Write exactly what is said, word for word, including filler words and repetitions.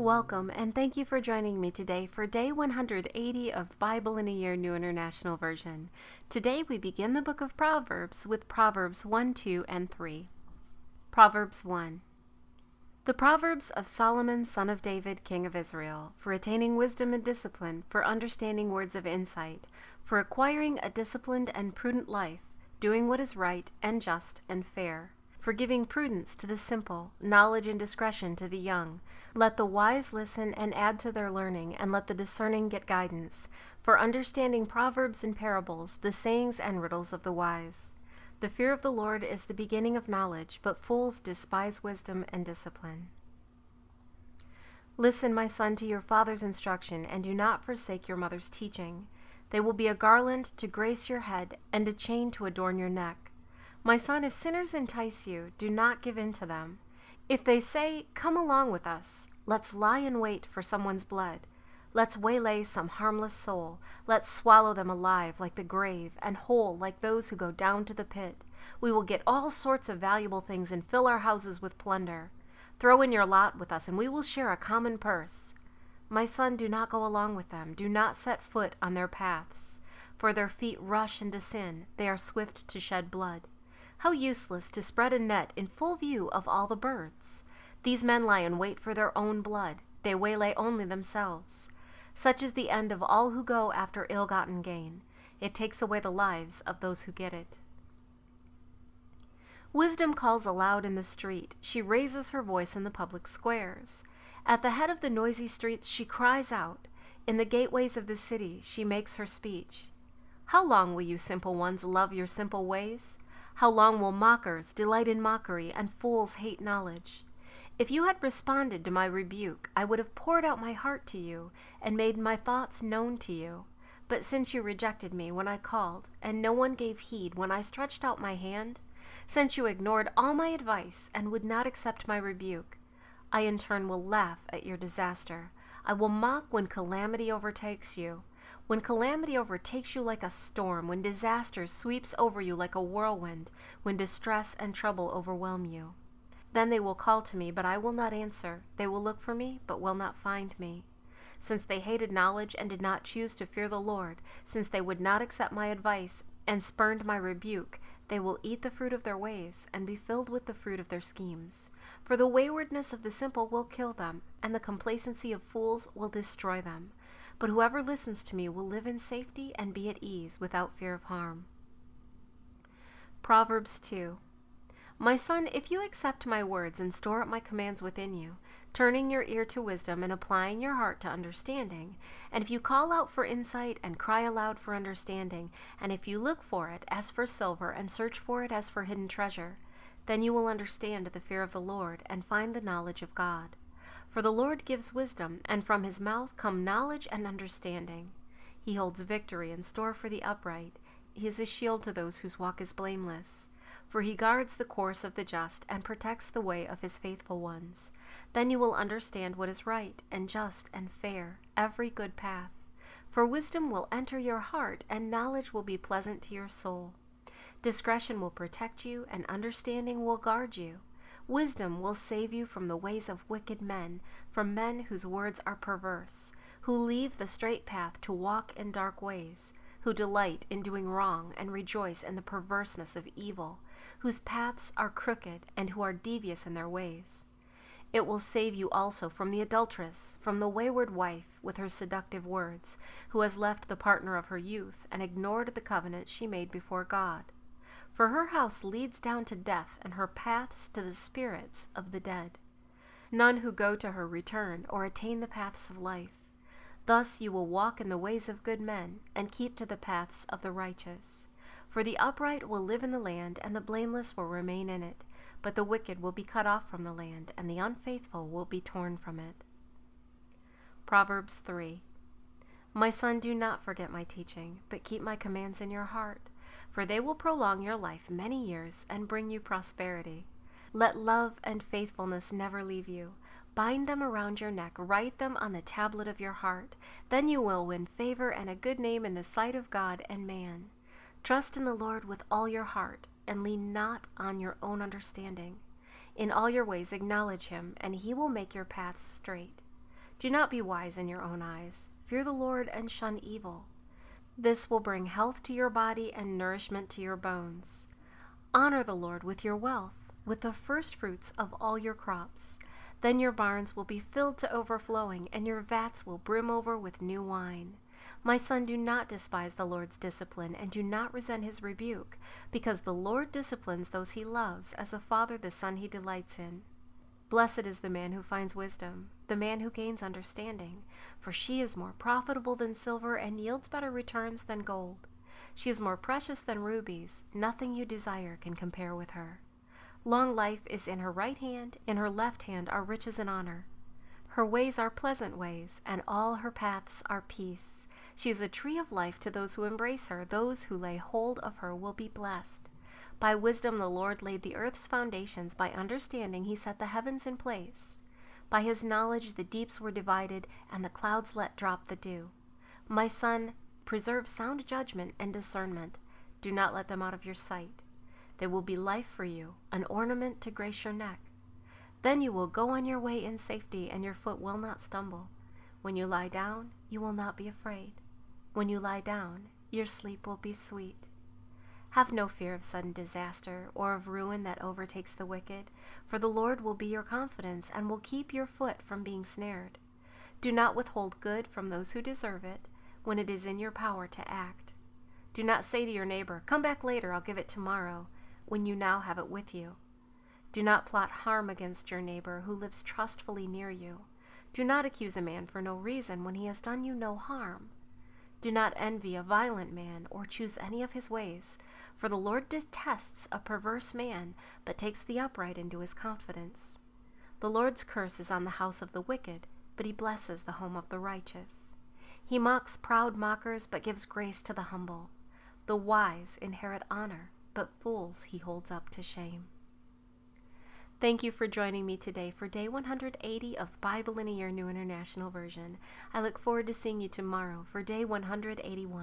Welcome, and thank you for joining me today for day one hundred eighty of Bible in a Year New International Version. Today we begin the book of Proverbs with Proverbs one, two, and three. Proverbs one. The Proverbs of Solomon, son of David, king of Israel, for attaining wisdom and discipline, for understanding words of insight, for acquiring a disciplined and prudent life, doing what is right and just and fair, for giving prudence to the simple, knowledge and discretion to the young. Let the wise listen and add to their learning, and let the discerning get guidance, for understanding proverbs and parables, the sayings and riddles of the wise. The fear of the Lord is the beginning of knowledge, but fools despise wisdom and discipline. Listen, my son, to your father's instruction, and do not forsake your mother's teaching. They will be a garland to grace your head, and a chain to adorn your neck. My son, if sinners entice you, do not give in to them. If they say, "Come along with us, let's lie in wait for someone's blood. Let's waylay some harmless soul. Let's swallow them alive like the grave, and whole like those who go down to the pit. We will get all sorts of valuable things and fill our houses with plunder. Throw in your lot with us, and we will share a common purse." My son, do not go along with them. Do not set foot on their paths. For their feet rush into sin. They are swift to shed blood. How useless to spread a net in full view of all the birds. These men lie in wait for their own blood. They waylay only themselves. Such is the end of all who go after ill-gotten gain. It takes away the lives of those who get it. Wisdom calls aloud in the street. She raises her voice in the public squares. At the head of the noisy streets she cries out. In the gateways of the city she makes her speech. How long will you simple ones love your simple ways? How long will mockers delight in mockery and fools hate knowledge? If you had responded to my rebuke, I would have poured out my heart to you and made my thoughts known to you. But since you rejected me when I called, and no one gave heed when I stretched out my hand, since you ignored all my advice and would not accept my rebuke, I in turn will laugh at your disaster. I will mock when calamity overtakes you. When calamity overtakes you like a storm, when disaster sweeps over you like a whirlwind, when distress and trouble overwhelm you. Then they will call to me, but I will not answer. They will look for me, but will not find me. Since they hated knowledge and did not choose to fear the Lord, since they would not accept my advice and spurned my rebuke, they will eat the fruit of their ways and be filled with the fruit of their schemes. For the waywardness of the simple will kill them, and the complacency of fools will destroy them. But whoever listens to me will live in safety and be at ease without fear of harm. Proverbs two. My son, if you accept my words and store up my commands within you, turning your ear to wisdom and applying your heart to understanding, and if you call out for insight and cry aloud for understanding, and if you look for it as for silver and search for it as for hidden treasure, then you will understand the fear of the Lord and find the knowledge of God. For the Lord gives wisdom, and from his mouth come knowledge and understanding. He holds victory in store for the upright. He is a shield to those whose walk is blameless. For he guards the course of the just and protects the way of his faithful ones. Then you will understand what is right and just and fair, every good path. For wisdom will enter your heart, and knowledge will be pleasant to your soul. Discretion will protect you, and understanding will guard you. Wisdom will save you from the ways of wicked men, from men whose words are perverse, who leave the straight path to walk in dark ways, who delight in doing wrong and rejoice in the perverseness of evil, whose paths are crooked and who are devious in their ways. It will save you also from the adulteress, from the wayward wife with her seductive words, who has left the partner of her youth and ignored the covenant she made before God. For her house leads down to death, and her paths to the spirits of the dead. None who go to her return or attain the paths of life. Thus you will walk in the ways of good men, and keep to the paths of the righteous. For the upright will live in the land, and the blameless will remain in it. But the wicked will be cut off from the land, and the unfaithful will be torn from it. Proverbs three. My son, do not forget my teaching, but keep my commands in your heart. For they will prolong your life many years and bring you prosperity. Let love and faithfulness never leave you. Bind them around your neck, write them on the tablet of your heart. Then you will win favor and a good name in the sight of God and man. Trust in the Lord with all your heart, and lean not on your own understanding. In all your ways acknowledge him, and he will make your paths straight. Do not be wise in your own eyes. Fear the Lord and shun evil. This will bring health to your body and nourishment to your bones. Honor the Lord with your wealth, with the first fruits of all your crops. Then your barns will be filled to overflowing, and your vats will brim over with new wine. My son, do not despise the Lord's discipline, and do not resent his rebuke, because the Lord disciplines those he loves, as a father the son he delights in. Blessed is the man who finds wisdom, the man who gains understanding, for she is more profitable than silver and yields better returns than gold. She is more precious than rubies. Nothing you desire can compare with her. Long life is in her right hand, in her left hand are riches and honor. Her ways are pleasant ways, and all her paths are peace. She is a tree of life to those who embrace her. Those who lay hold of her will be blessed. By wisdom the Lord laid the earth's foundations. By understanding he set the heavens in place. By his knowledge the deeps were divided, and the clouds let drop the dew. My son, preserve sound judgment and discernment. Do not let them out of your sight. They will be life for you, an ornament to grace your neck. Then you will go on your way in safety, and your foot will not stumble. When you lie down, you will not be afraid. When you lie down, your sleep will be sweet. Have no fear of sudden disaster or of ruin that overtakes the wicked, for the Lord will be your confidence and will keep your foot from being snared. Do not withhold good from those who deserve it when it is in your power to act. Do not say to your neighbor, "Come back later, I'll give it tomorrow," when you now have it with you. Do not plot harm against your neighbor who lives trustfully near you. Do not accuse a man for no reason when he has done you no harm. Do not envy a violent man or choose any of his ways, for the Lord detests a perverse man, but takes the upright into his confidence. The Lord's curse is on the house of the wicked, but he blesses the home of the righteous. He mocks proud mockers, but gives grace to the humble. The wise inherit honor, but fools he holds up to shame. Thank you for joining me today for day one hundred eighty of Bible in a Year New International Version. I look forward to seeing you tomorrow for day one hundred eighty-one.